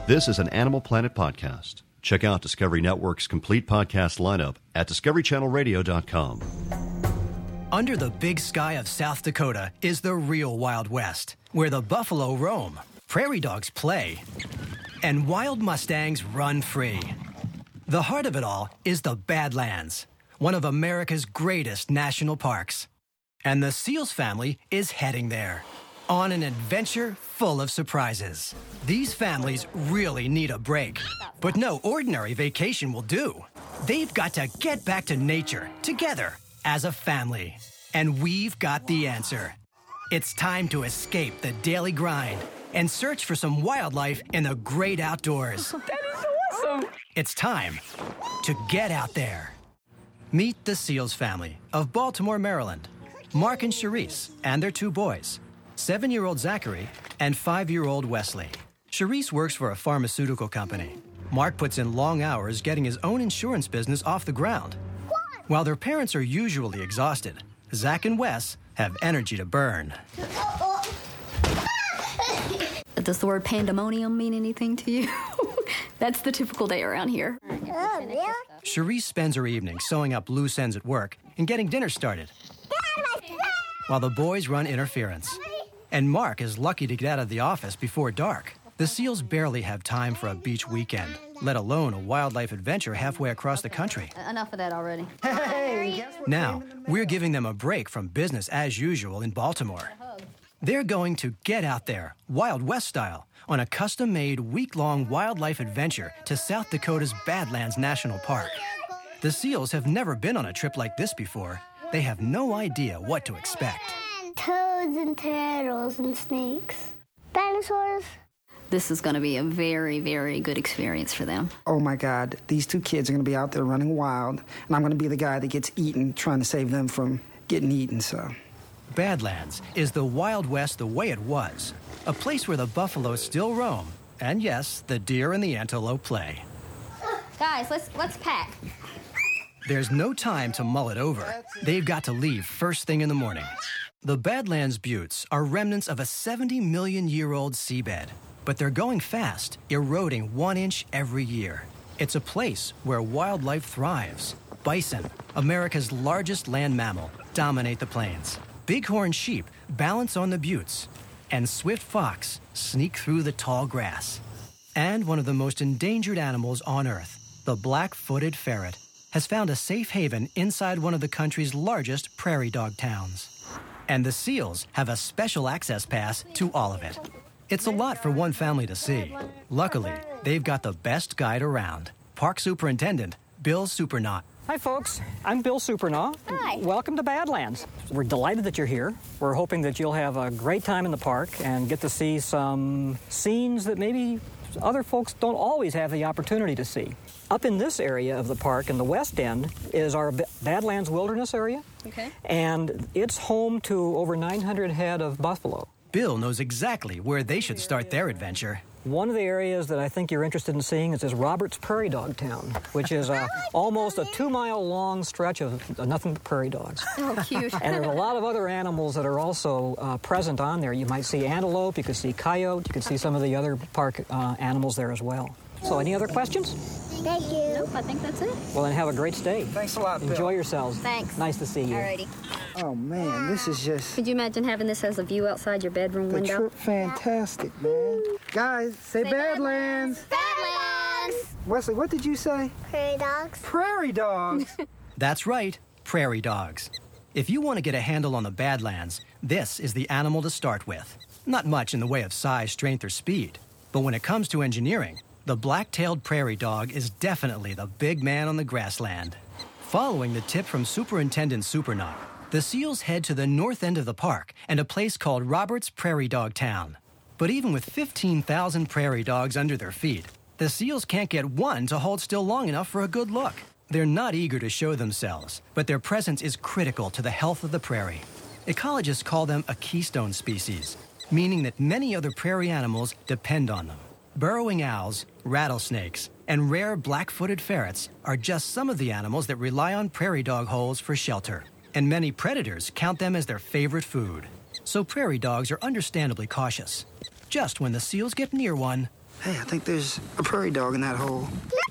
This is an Animal Planet podcast. Check out Discovery Network's complete podcast lineup at discoverychannelradio.com. Under the big sky of South Dakota is the real Wild West, where the buffalo roam, prairie dogs play, and wild Mustangs run free. The heart of it all is the Badlands, one of America's greatest national parks. And the Seals family is heading there on an adventure full of surprises. These families really need a break, but no ordinary vacation will do. They've got to get back to nature together as a family. And we've got the answer. It's time to escape the daily grind and search for some wildlife in the great outdoors. That is awesome. It's time to get out there. Meet the Seals family of Baltimore, Maryland. Mark and Charisse and their two boys, 7-year-old Zachary and 5-year-old Wesley. Charisse works for a pharmaceutical company. Mark puts in long hours getting his own insurance business off the ground. While their parents are usually exhausted, Zach and Wes have energy to burn. Does the word pandemonium mean anything to you? That's the typical day around here. Charisse spends her evening sewing up loose ends at work and getting dinner started, while the boys run interference. And Mark is lucky to get out of the office before dark. The Seals barely have time for a beach weekend, let alone a wildlife adventure halfway across the country. Enough of that already. Now, we're giving them a break from business as usual in Baltimore. They're going to get out there, Wild West style, on a custom-made week-long wildlife adventure to South Dakota's Badlands National Park. The Seals have never been on a trip like this before. They have no idea what to expect. Toads and turtles and snakes. Dinosaurs. This is going to be a very, very good experience for them. Oh, my God. These two kids are going to be out there running wild, and I'm going to be the guy that gets eaten, trying to save them from getting eaten, so... Badlands is the Wild West the way it was, a place where the buffalo still roam, and yes, the deer and the antelope play. Guys, let's pack. There's no time to mull it over. They've got to leave first thing in the morning. The Badlands Buttes are remnants of a 70-million-year-old seabed, but they're going fast, eroding 1 inch every year. It's a place where wildlife thrives. Bison, America's largest land mammal, dominate the plains. Bighorn sheep balance on the buttes, and swift fox sneak through the tall grass. And one of the most endangered animals on Earth, the black-footed ferret, has found a safe haven inside one of the country's largest prairie dog towns. And the Seals have a special access pass to all of it. It's a lot for one family to see. Luckily, they've got the best guide around, Park Superintendent Bill Supernaut. Hi, folks. I'm Bill Supernaut. Hi. Welcome to Badlands. We're delighted that you're here. We're hoping that you'll have a great time in the park and get to see some scenes that maybe other folks don't always have the opportunity to see. Up in this area of the park, in the west end, is our Badlands Wilderness area. Okay. And it's home to over 900 head of buffalo. Bill knows exactly where they should start their adventure. One of the areas that I think you're interested in seeing is this Roberts Prairie Dog Town, which is almost a 2-mile-long stretch of nothing but prairie dogs. Oh, cute. And there's a lot of other animals that are also present on there. You might see antelope, you could see coyote, you could see some of the other park animals there as well. So any other questions? Thank you. Nope, I think that's it. Well, then have a great stay. Thanks a lot, Bill. Enjoy yourselves. Thanks. Nice to see you. Alrighty. Oh, man, this is just... Could you imagine having this as a view outside your bedroom the window? trip fantastic, man. Guys, say Badlands. Badlands. Wesley, what did you say? Prairie dogs. Prairie dogs. That's right, prairie dogs. If you want to get a handle on the Badlands, this is the animal to start with. Not much in the way of size, strength, or speed. But when it comes to engineering, the black-tailed prairie dog is definitely the big man on the grassland. Following the tip from Superintendent Supernaut, the Seals head to the north end of the park and a place called Roberts Prairie Dog Town. But even with 15,000 prairie dogs under their feet, the Seals can't get one to hold still long enough for a good look. They're not eager to show themselves, but their presence is critical to the health of the prairie. Ecologists call them a keystone species, meaning that many other prairie animals depend on them. Burrowing owls, rattlesnakes, and rare black-footed ferrets are just some of the animals that rely on prairie dog holes for shelter, and many predators count them as their favorite food. So prairie dogs are understandably cautious. Just when the Seals get near one, Hey, I think there's a prairie dog in that hole.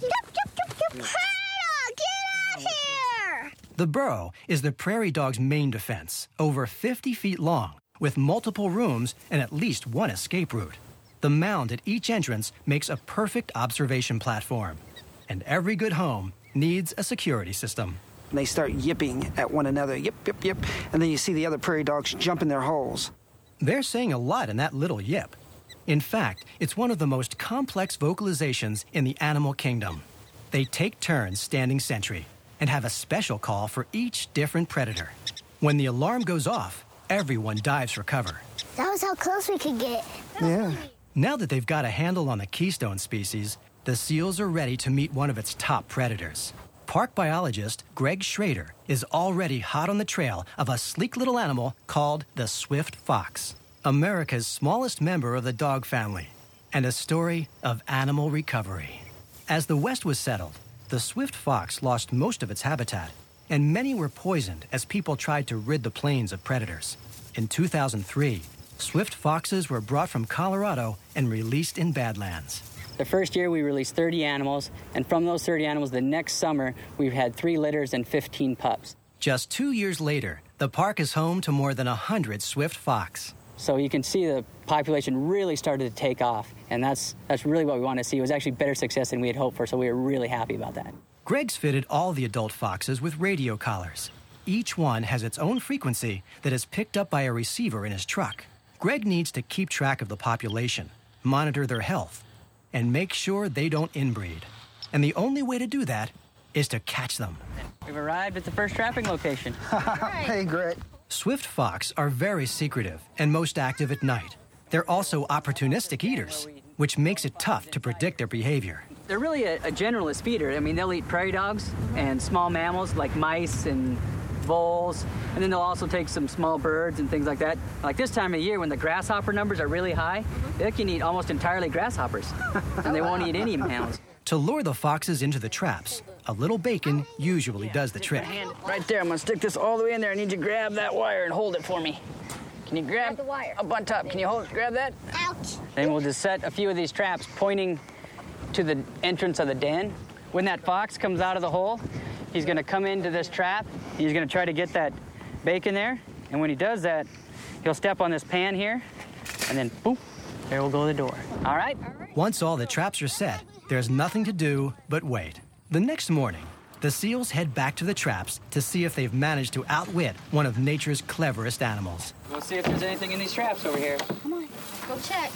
Prairie dog, get out here! The burrow is the prairie dog's main defense, over 50 feet long, with multiple rooms and at least one escape route. The mound at each entrance makes a perfect observation platform. And every good home needs a security system. They start yipping at one another, yip, yip, yip, and then you see the other prairie dogs jump in their holes. They're saying a lot in that little yip. In fact, it's one of the most complex vocalizations in the animal kingdom. They take turns standing sentry and have a special call for each different predator. When the alarm goes off, everyone dives for cover. That was how close we could get. Yeah. Now that they've got a handle on the keystone species, the seals are ready to meet one of its top predators. Park biologist Greg Schrader is already hot on the trail of a sleek little animal called the swift fox, America's smallest member of the dog family, and a story of animal recovery. As the West was settled, the swift fox lost most of its habitat, and many were poisoned as people tried to rid the plains of predators. In 2003, swift foxes were brought from Colorado and released in Badlands. The first year we released 30 animals, and from those 30 animals, the next summer, we've had 3 litters and 15 pups. Just 2 years later, the park is home to more than 100 swift fox. So you can see the population really started to take off, and that's really what we wanted to see. It was actually better success than we had hoped for, so we were really happy about that. Greg's fitted all the adult foxes with radio collars. Each one has its own frequency that is picked up by a receiver in his truck. Greg needs to keep track of the population, monitor their health, and make sure they don't inbreed. And the only way to do that is to catch them. We've arrived at the first trapping location. Hey, Gret. Swift fox are very secretive and most active at night. They're also opportunistic eaters, which makes it tough to predict their behavior. They're really a generalist feeder. I mean, they'll eat prairie dogs and small mammals like mice and voles, and then they'll also take some small birds and things like that. Like this time of year when the grasshopper numbers are really high, they can eat almost entirely grasshoppers, and they won't eat any mammals. To lure the foxes into the traps, a little bacon usually does the trick. Right there, I'm gonna stick this all the way in there. I need you to grab that wire and hold it for me. Can you grab the wire up on top? Can you grab that? Ouch. Then we'll just set a few of these traps pointing to the entrance of the den. When that fox comes out of the hole, he's gonna come into this trap. He's gonna try to get that bacon there. And when he does that, he'll step on this pan here, and then boom, there will go the door. All right? Once all the traps are set, there's nothing to do but wait. The next morning, the seals head back to the traps to see if they've managed to outwit one of nature's cleverest animals. We'll see if there's anything in these traps over here. Come on, go check.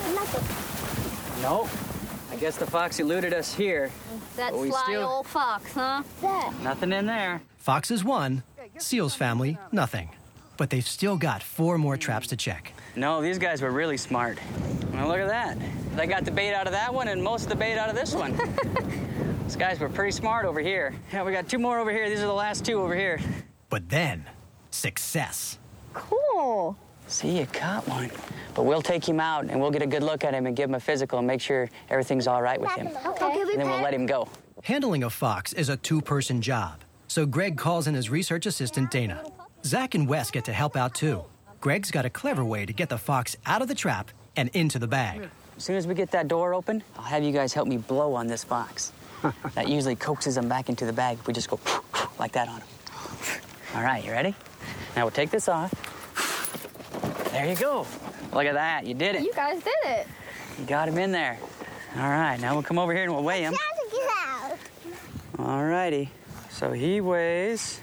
Nothing. Nope. I guess the fox eluded us here. That But we sly still- old fox, huh? That. Nothing in there. Foxes won, Seals family nothing. But they've still got 4 more traps to check. No, these guys were really smart. Well, look at that. They got the bait out of that one and most of the bait out of this one. These guys were pretty smart over here. Yeah, we got 2 more over here. These are the last 2 over here. But then, success. Cool. See, you caught one. But we'll take him out and we'll get a good look at him and give him a physical and make sure everything's all right with him. Okay, And then we'll let him go. Handling a fox is a 2-person job, so Greg calls in his research assistant, Dana. Zach and Wes get to help out too. Greg's got a clever way to get the fox out of the trap and into the bag. As soon as we get that door open, I'll have you guys help me blow on this fox. That usually coaxes him back into the bag if we just go like that on him. All right, you ready? Now we'll take this off. There you go. Look at that, you did it. You guys did it. You got him in there. All right, now we'll come over here and we'll weigh him. Get out. All righty. So he weighs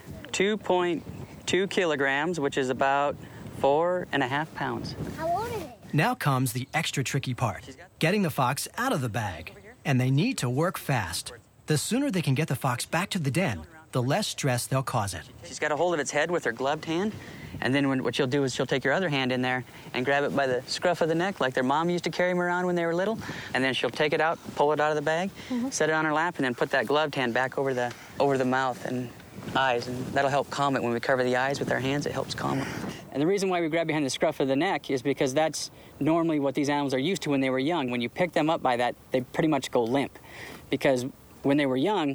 2.2 kilograms, which is about 4.5 pounds. How old is it? Now comes the extra tricky part, getting the fox out of the bag. And they need to work fast. The sooner they can get the fox back to the den, the less stress they'll cause it. She's got a hold of its head with her gloved hand, and then what she'll do is she'll take your other hand in there and grab it by the scruff of the neck like their mom used to carry them around when they were little, and then she'll take it out, pull it out of the bag, set it on her lap, and then put that gloved hand back over the mouth and eyes, and that'll help calm it. When we cover the eyes with our hands, it helps calm it. And the reason why we grab behind the scruff of the neck is because that's normally what these animals are used to when they were young. When you pick them up by that, they pretty much go limp, because when they were young,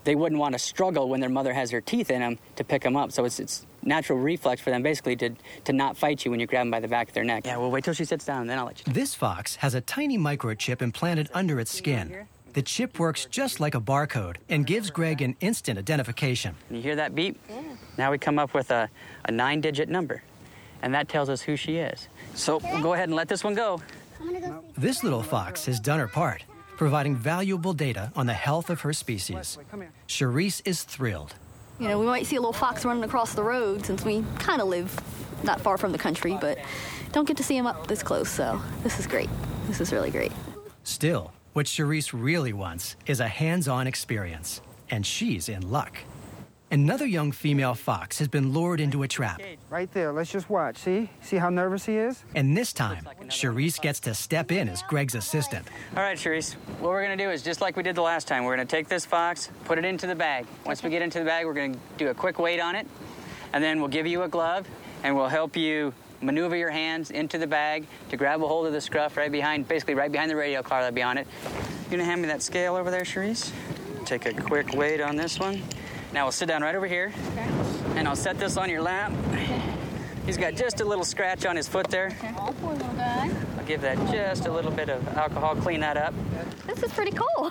they wouldn't want to struggle when their mother has her teeth in them to pick them up. So it's natural reflex for them basically to not fight you when you grab them by the back of their neck. Yeah, well, wait till she sits down, and then I'll let you. This fox has a tiny microchip implanted under its skin. The chip works just like a barcode and gives Greg an instant identification. You hear that beep? Yeah. Now we come up with a 9-digit number, and that tells us who she is. So we'll go ahead and let this one go. This little fox has done her part, providing valuable data on the health of her species. Charisse is thrilled. You know, we might see a little fox running across the road since we kind of live not far from the country, but don't get to see him up this close, so this is great. This is really great. Still, what Charisse really wants is a hands-on experience, and she's in luck. Another young female fox has been lured into a trap. Right there. Let's just watch. See? See how nervous he is? And this time, Charisse gets to step in as Greg's assistant. All right, Charisse, what we're going to do is just like we did the last time. We're going to take this fox, put it into the bag. Once we get into the bag, we're going to do a quick weight on it, and then we'll give you a glove, and we'll help you maneuver your hands into the bag to grab a hold of the scruff basically right behind the radio collar that'll be on it. You're going to hand me that scale over there, Charisse? Take a quick weight on this one. Now we'll sit down right over here, and I'll set this on your lap. He's got just a little scratch on his foot there. Oh, poor little guy. I'll give that just a little bit of alcohol, clean that up. This is pretty cool.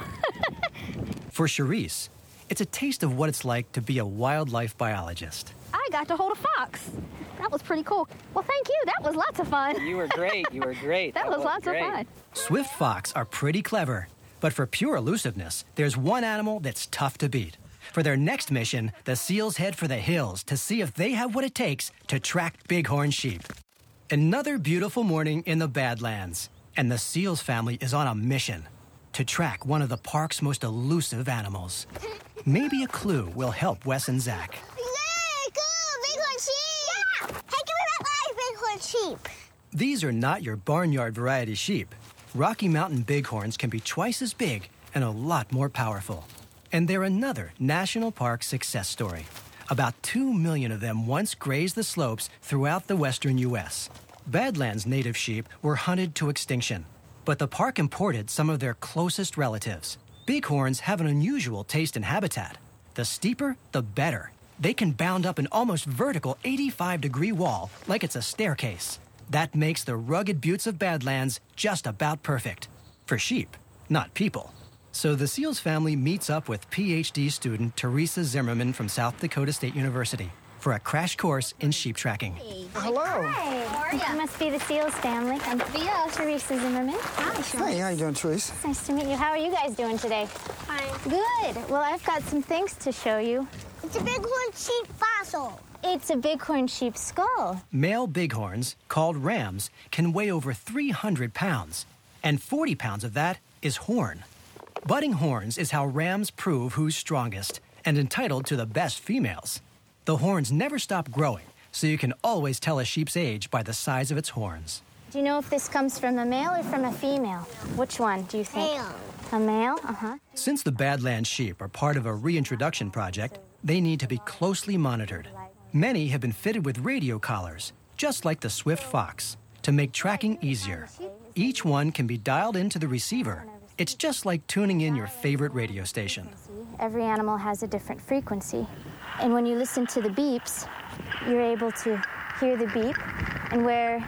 For Charisse, it's a taste of what it's like to be a wildlife biologist. I got to hold a fox. That was pretty cool. Well, thank you. That was lots of fun. You were great. You were great. That was lots great. of fun. Swift fox are pretty clever, but for pure elusiveness, there's one animal that's tough to beat. For their next mission, the seals head for the hills to see if they have what it takes to track bighorn sheep. Another beautiful morning in the Badlands, and the seals family is on a mission to track one of the park's most elusive animals. Maybe a clue will help Wes and Zach. Yay, cool, bighorn sheep! Yeah! Hey, give me that live bighorn sheep. These are not your barnyard variety sheep. Rocky Mountain bighorns can be twice as big and a lot more powerful. And they're another national park success story. About 2 million of them once grazed the slopes throughout the western U.S. Badlands native sheep were hunted to extinction, but the park imported some of their closest relatives. Bighorns have an unusual taste and habitat. The steeper, the better. They can bound up an almost vertical 85-degree wall like it's a staircase. That makes the rugged buttes of Badlands just about perfect. For sheep, not people. So the Seals family meets up with PhD student Teresa Zimmerman from South Dakota State University for a crash course in sheep tracking. Hello. Hi, how are you? You must be the Seals family. I'm Teresa Zimmerman. Hi, Sean. Hey, how you doing, Teresa? It's nice to meet you. How are you guys doing today? Fine. Good. Well, I've got some things to show you. It's a bighorn sheep fossil. It's a bighorn sheep skull. Male bighorns, called rams, can weigh over 300 pounds, and 40 pounds of that is horn. Budding horns is how rams prove who's strongest and entitled to the best females. The horns never stop growing, so you can always tell a sheep's age by the size of its horns. Do you know if this comes from a male or from a female? Which one do you think? Male. A male? Uh-huh. Since the Badlands sheep are part of a reintroduction project, they need to be closely monitored. Many have been fitted with radio collars, just like the Swift Fox, to make tracking easier. Each one can be dialed into the receiver. It's just like tuning in your favorite radio station. Every animal has a different frequency. And when you listen to the beeps, you're able to hear the beep, and where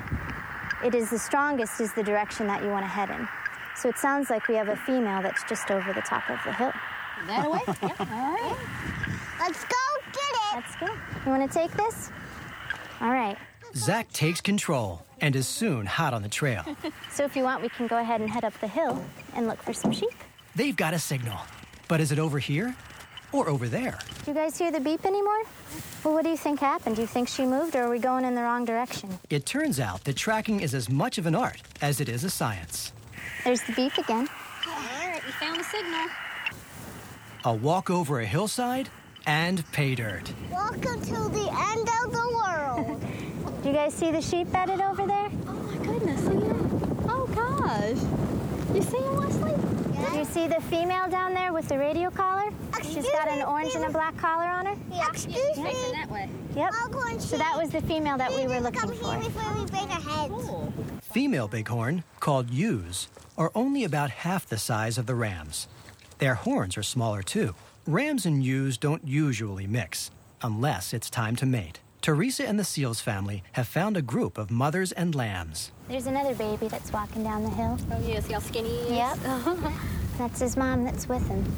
it is the strongest is the direction that you want to head in. So it sounds like we have a female that's just over the top of the hill. That away? Yeah. All right. Let's go get it. Let's go. You want to take this? All right. Zach takes control and is soon hot on the trail. So if you want, we can go ahead and head up the hill and look for some sheep. They've got a signal. But is it over here or over there? Do you guys hear the beep anymore? Well, what do you think happened? Do you think she moved, or are we going in the wrong direction? It turns out that tracking is as much of an art as it is a science. There's the beep again. All right, we found the signal. A walk over a hillside and pay dirt. Welcome to the end of the world. Do you guys see the sheep bedded over there? Oh, my goodness. Oh, gosh. You see him, Wesley? Did you see the female down there with the radio collar? She's got an orange and a black collar on her. Yeah. Excuse me. That way. Yep. So that was the female that we were looking Come for. here before we bang our heads. Female bighorn, called ewes, are only about half the size of the rams. Their horns are smaller too, Rams and ewes don't usually mix, unless it's time to mate. Teresa and the Seals family have found a group of mothers and lambs. There's another baby that's walking down the hill. Oh, yeah, see how skinny he is? Yep. That's his mom that's with him.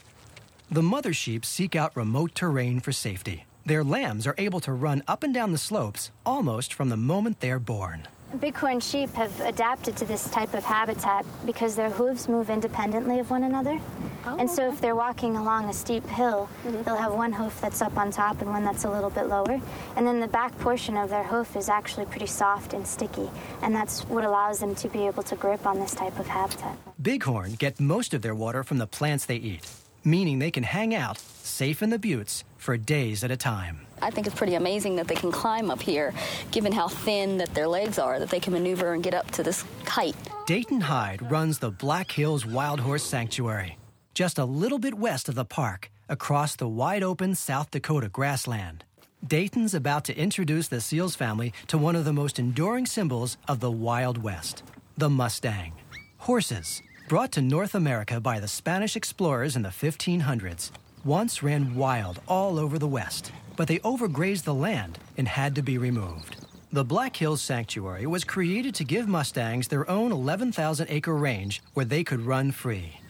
The mother sheep seek out remote terrain for safety. Their lambs are able to run up and down the slopes almost from the moment they're born. Bighorn sheep have adapted to this type of habitat because their hooves move independently of one another. Oh, and so if they're walking along a steep hill, they'll have one hoof that's up on top and one that's a little bit lower. And then the back portion of their hoof is actually pretty soft and sticky. And that's what allows them to be able to grip on this type of habitat. Bighorn get most of their water from the plants they eat, meaning they can hang out, safe in the buttes, for days at a time. I think it's pretty amazing that they can climb up here, given how thin that their legs are, that they can maneuver and get up to this height. Dayton Hyde runs the Black Hills Wild Horse Sanctuary, just a little bit west of the park, across the wide-open South Dakota grassland. Dayton's about to introduce the Seals family to one of the most enduring symbols of the Wild West, the Mustang. Horses, brought to North America by the Spanish explorers in the 1500s, once ran wild all over the West, but they overgrazed the land and had to be removed. The Black Hills Sanctuary was created to give Mustangs their own 11,000-acre range where they could run free.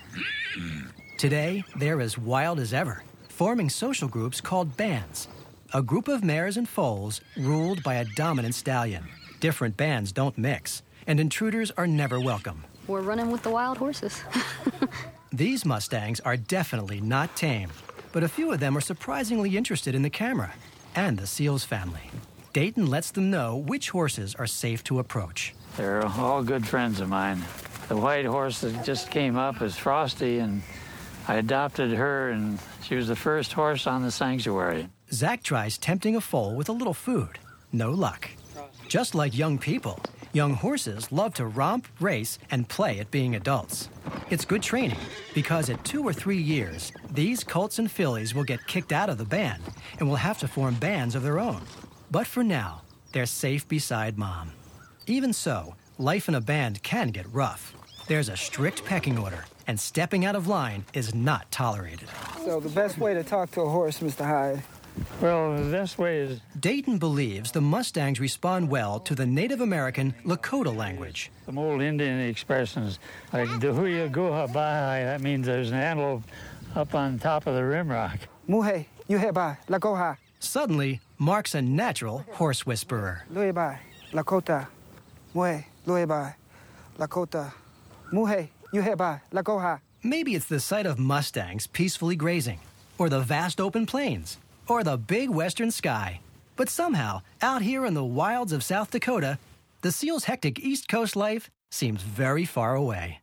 Today, they're as wild as ever, forming social groups called bands, a group of mares and foals ruled by a dominant stallion. Different bands don't mix, and intruders are never welcome. We're running with the wild horses. These Mustangs are definitely not tame, but a few of them are surprisingly interested in the camera and the Seals family. Dayton lets them know which horses are safe to approach. They're all good friends of mine. The white horse that just came up is Frosty, and I adopted her, and she was the first horse on the sanctuary. Zach tries tempting a foal with a little food. No luck. Just like young people, young horses love to romp, race, and play at being adults. It's good training, because at 2 or 3 years, these colts and fillies will get kicked out of the band and will have to form bands of their own. But for now, they're safe beside Mom. Even so, life in a band can get rough. There's a strict pecking order, and stepping out of line is not tolerated. So the best way to talk to a horse, Mr. Hyde? Well, the best way is... Dayton believes the Mustangs respond well to the Native American Lakota language. Some old Indian expressions, like Dahuya Guha Bahai, that means there's an antelope up on top of the rimrock. Muhe, Yuheba, Lakoha. Suddenly, Mark's a natural horse whisperer. Lueba, Lakota. Muhe, Lueba, Lakota. Muhe, Yuheba, Lakoha. Maybe it's the sight of Mustangs peacefully grazing, or the vast open plains, or the big western sky. But somehow, out here in the wilds of South Dakota, the Seals' hectic East Coast life seems very far away.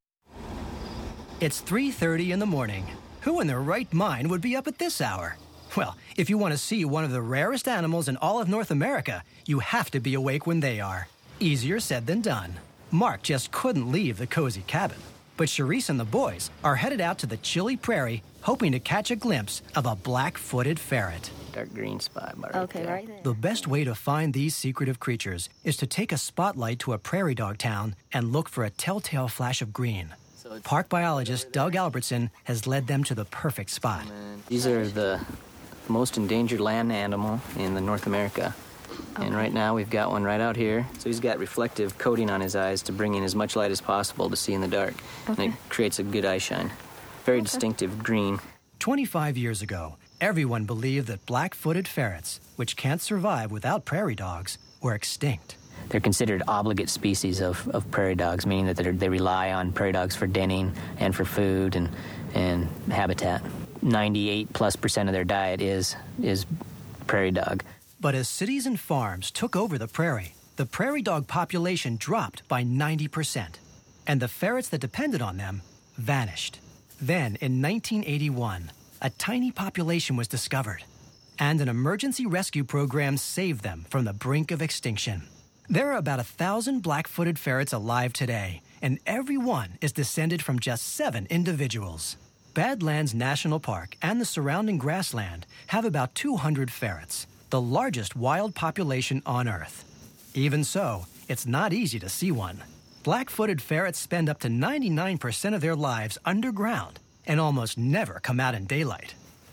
It's 3:30 in the morning. Who in their right mind would be up at this hour? Well, if you want to see one of the rarest animals in all of North America, you have to be awake when they are. Easier said than done. Mark just couldn't leave the cozy cabin. But Charisse and the boys are headed out to the chilly prairie, hoping to catch a glimpse of a black-footed ferret. Dark green spot. Okay, right there. The best way to find these secretive creatures is to take a spotlight to a prairie dog town and look for a telltale flash of green. Park biologist Doug Albertson has led them to the perfect spot. These are the most endangered land animal in the North America. And right now we've got one right out here. So he's got reflective coating on his eyes to bring in as much light as possible to see in the dark. Okay. And it creates a good eye shine. Very distinctive green. 25 years ago, everyone believed that black-footed ferrets, which can't survive without prairie dogs, were extinct. They're considered obligate species of prairie dogs, meaning that they rely on prairie dogs for denning and for food and habitat. 98+% of their diet is prairie dog. But as cities and farms took over the prairie dog population dropped by 90%, and the ferrets that depended on them vanished. Then, in 1981, a tiny population was discovered, and an emergency rescue program saved them from the brink of extinction. There are about 1,000 black-footed ferrets alive today, and every one is descended from just 7 individuals. Badlands National Park and the surrounding grassland have about 200 ferrets, the largest wild population on Earth. Even so, it's not easy to see one. Black-footed ferrets spend up to 99% of their lives underground and almost never come out in daylight.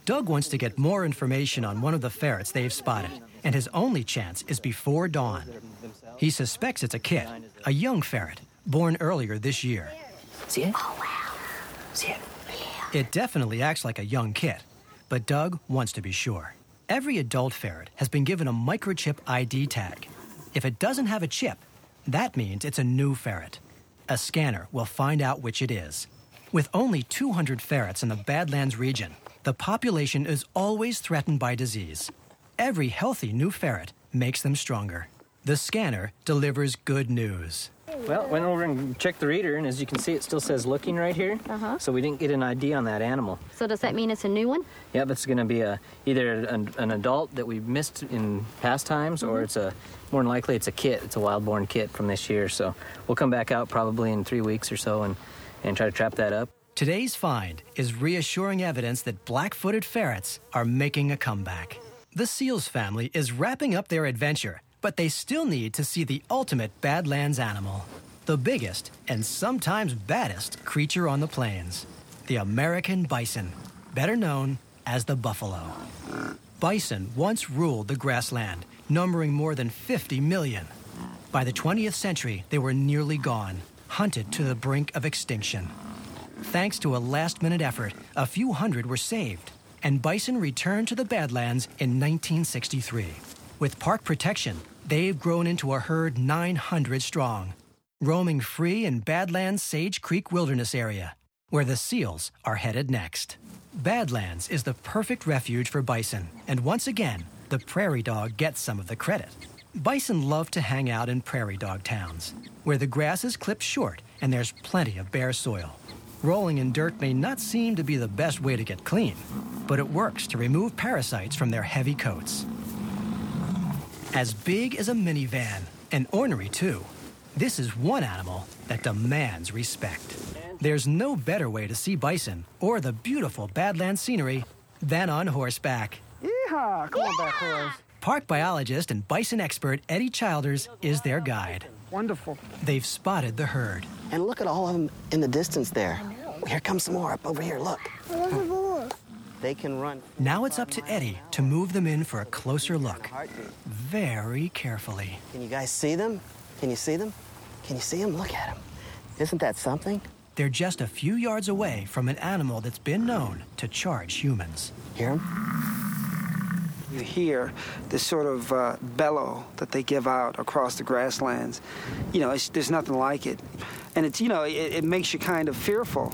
Doug wants to get more information on one of the ferrets they've spotted, and his only chance is before dawn. He suspects it's a kit, a young ferret, born earlier this year. See it? Oh, wow. See it? It definitely acts like a young kit, but Doug wants to be sure. Every adult ferret has been given a microchip ID tag. If it doesn't have a chip, that means it's a new ferret. A scanner will find out which it is. With only 200 ferrets in the Badlands region, the population is always threatened by disease. Every healthy new ferret makes them stronger. The scanner delivers good news. Well, went over and checked the reader, and as you can see, it still says looking right here. So we didn't get an ID on that animal. So does that mean it's a new one? Yeah, it's going to be either an adult that we missed in past times, or it's more than likely it's a kit. It's a wild-born kit from this year. So we'll come back out probably in 3 weeks or so and try to trap that up. Today's find is reassuring evidence that black-footed ferrets are making a comeback. The Seals family is wrapping up their adventure, but they still need to see the ultimate Badlands animal. The biggest and sometimes baddest creature on the plains. The American bison, better known as the buffalo. Bison once ruled the grassland, numbering more than 50 million. By the 20th century, they were nearly gone, hunted to the brink of extinction. Thanks to a last-minute effort, a few hundred were saved, and bison returned to the Badlands in 1963. With park protection, they've grown into a herd 900 strong, roaming free in Badlands Sage Creek Wilderness Area, where the seals are headed next. Badlands is the perfect refuge for bison, and once again, the prairie dog gets some of the credit. Bison love to hang out in prairie dog towns, where the grass is clipped short and there's plenty of bare soil. Rolling in dirt may not seem to be the best way to get clean, but it works to remove parasites from their heavy coats. As big as a minivan, and ornery too, this is one animal that demands respect. There's no better way to see bison or the beautiful Badlands scenery than on horseback. Yeehaw! Come on back, horse. Park biologist and bison expert Eddie Childers is their guide. Wonderful. They've spotted the herd. And look at all of them in the distance there. Here comes some more up over here, look. They can run. Now it's up to Eddie to move them in for a closer look. Very carefully. Can you guys see them? Can you see them? Can you see them? Look at them. Isn't that something? They're just a few yards away from an animal that's been known to charge humans. Hear them? You hear this sort of bellow that they give out across the grasslands. You know, there's nothing like it. And it's, you know, it makes you kind of fearful.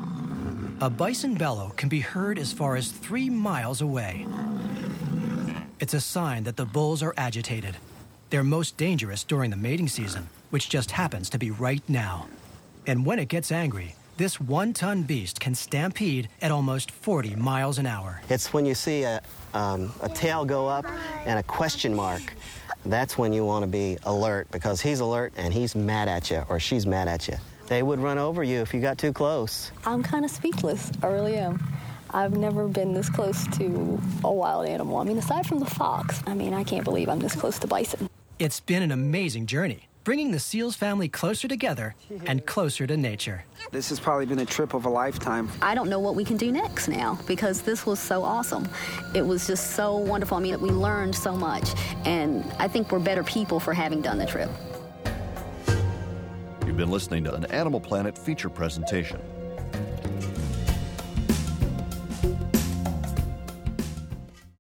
A bison bellow can be heard as far as 3 miles away. It's a sign that the bulls are agitated. They're most dangerous during the mating season, which just happens to be right now. And when it gets angry, this 1-ton beast can stampede at almost 40 miles an hour. It's when you see a tail go up and a question mark. That's when you want to be alert, because he's alert and he's mad at you, or she's mad at you. They would run over you if you got too close. I'm kind of speechless. I really am. I've never been this close to a wild animal. I mean, aside from the fox, I can't believe I'm this close to bison. It's been an amazing journey, bringing the Seals family closer together and closer to nature. This has probably been a trip of a lifetime. I don't know what we can do next now, because this was so awesome. It was just so wonderful. I mean, we learned so much, and I think we're better people for having done the trip. You've been listening to an Animal Planet feature presentation.